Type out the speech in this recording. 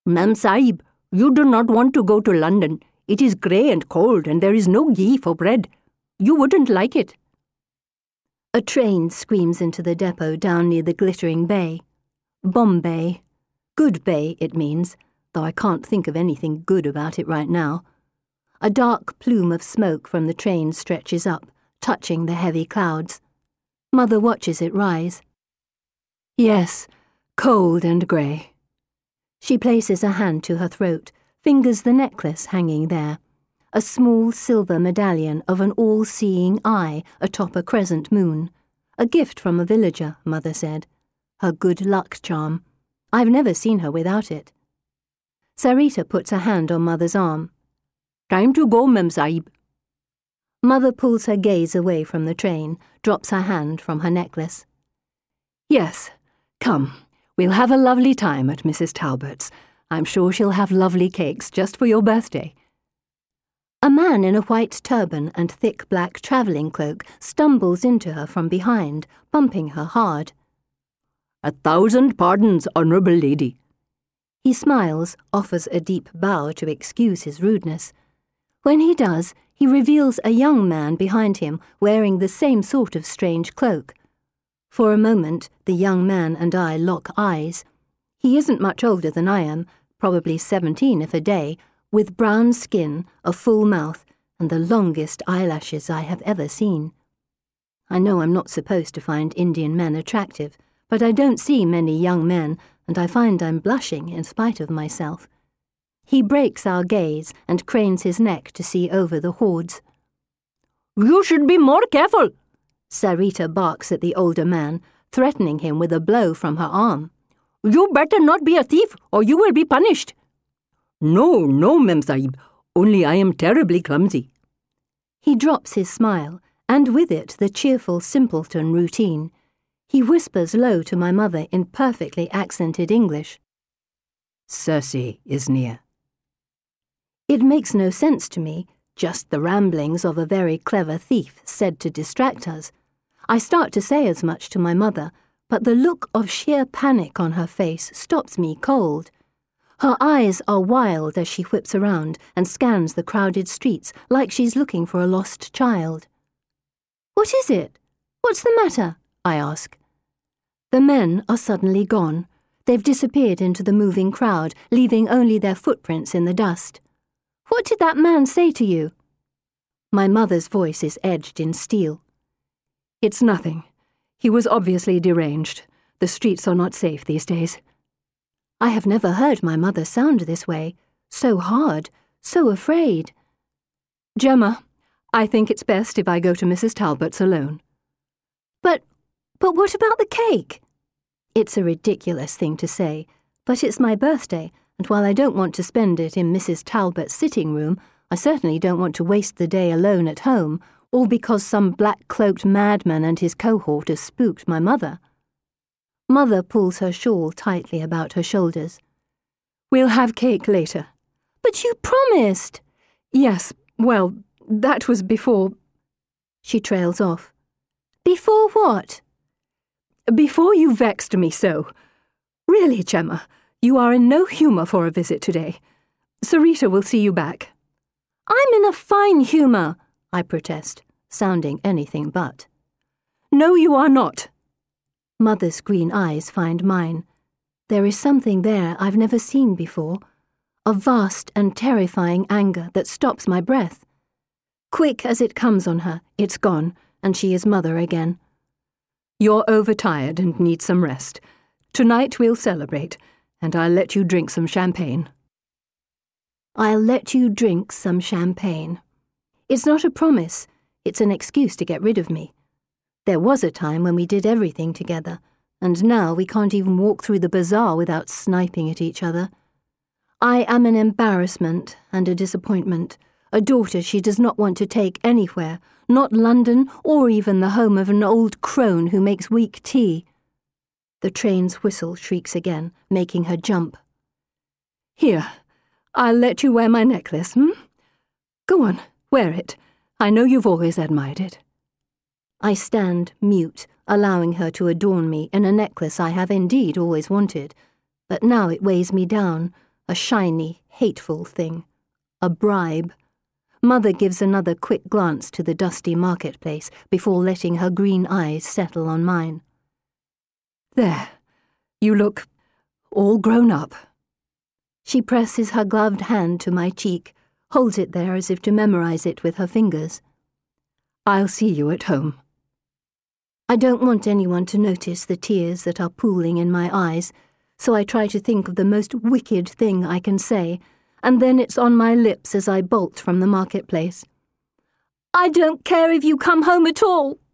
Mem Sahib, you do not want to go to London. It is grey and cold and there is no ghee for bread. You wouldn't like it. A train screams into the depot down near the glittering bay. Bombay. Good bay, it means, though I can't think of anything good about it right now. A dark plume of smoke from the train stretches up, touching the heavy clouds. Mother watches it rise. Yes, cold and grey. She places a hand to her throat, fingers the necklace hanging there. A small silver medallion of an all-seeing eye atop a crescent moon. A gift from a villager, Mother said. Her good luck charm. I've never seen her without it. Sarita puts a hand on Mother's arm. Time to go, Mem Sahib. Mother pulls her gaze away from the train, drops her hand from her necklace. Yes, come. We'll have a lovely time at Mrs. Talbert's. I'm sure she'll have lovely cakes just for your birthday. A man in a white turban and thick black travelling cloak stumbles into her from behind, bumping her hard. 1,000 pardons, Honourable Lady. He smiles, offers a deep bow to excuse his rudeness. When he does, he reveals a young man behind him wearing the same sort of strange cloak. For a moment, the young man and I lock eyes. He isn't much older than I am, probably 17 if a day, with brown skin, a full mouth, and the longest eyelashes I have ever seen. I know I'm not supposed to find Indian men attractive, but I don't see many young men, and I find I'm blushing in spite of myself. He breaks our gaze and cranes his neck to see over the hordes. You should be more careful, Sarita barks at the older man, threatening him with a blow from her arm. You better not be a thief, or you will be punished. No, Mem Sahib, only I am terribly clumsy. He drops his smile, and with it the cheerful simpleton routine. He whispers low to my mother in perfectly accented English. Circe is near. It makes no sense to me, just the ramblings of a very clever thief said to distract us. I start to say as much to my mother, but the look of sheer panic on her face stops me cold. Her eyes are wild as she whips around and scans the crowded streets like she's looking for a lost child. What is it? What's the matter? I ask. The men are suddenly gone. They've disappeared into the moving crowd, leaving only their footprints in the dust. What did that man say to you? My mother's voice is edged in steel. It's nothing. He was obviously deranged. The streets are not safe these days. I have never heard my mother sound this way. So hard, so afraid. Gemma, I think it's best if I go to Mrs. Talbert's alone. But what about the cake? It's a ridiculous thing to say, but it's my birthday, and while I don't want to spend it in Mrs. Talbert's sitting room, I certainly don't want to waste the day alone at home, all because some black-cloaked madman and his cohort have spooked my mother. Mother pulls her shawl tightly about her shoulders. We'll have cake later. But you promised. Yes, well, that was before... She trails off. Before what? Before you vexed me so. Really, Gemma, you are in no humour for a visit today. Sarita will see you back. I'm in a fine humour, I protest, sounding anything but. No, you are not. Mother's green eyes find mine. There is something there I've never seen before, a vast and terrifying anger that stops my breath. Quick as it comes on her, it's gone, and she is mother again. You're overtired and need some rest. Tonight we'll celebrate, and I'll let you drink some champagne. I'll let you drink some champagne. It's not a promise, it's an excuse to get rid of me. There was a time when we did everything together, and now we can't even walk through the bazaar without sniping at each other. I am an embarrassment and a disappointment, a daughter she does not want to take anywhere, not London or even the home of an old crone who makes weak tea. The train's whistle shrieks again, making her jump. Here, I'll let you wear my necklace, Go on, wear it. I know you've always admired it. I stand mute, allowing her to adorn me in a necklace I have indeed always wanted, but now it weighs me down, A shiny, hateful thing. A bribe. Mother gives another quick glance to the dusty marketplace before letting her green eyes settle on mine. There. You look all grown up. She presses her gloved hand to my cheek, holds it there as if to memorize it with her fingers. I'll see you at home. I don't want anyone to notice the tears that are pooling in my eyes, so I try to think of the most wicked thing I can say, and then it's on my lips as I bolt from the marketplace. I don't care if you come home at all.